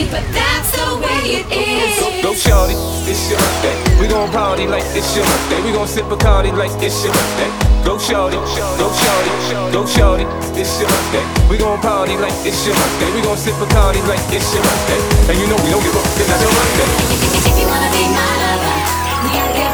but that's the way it is. Go shorty, it's your birthday. We gon' party like it's your birthday. We gon' sip Bacardi like it's your birthday. Go shorty, go shorty, go shorty, it's your birthday. We gon' party like it's your birthday. We gon' sip Bacardi like it's your birthday. And you know we don't give up, it's not your birthday. If you wanna be my lover, we gotta get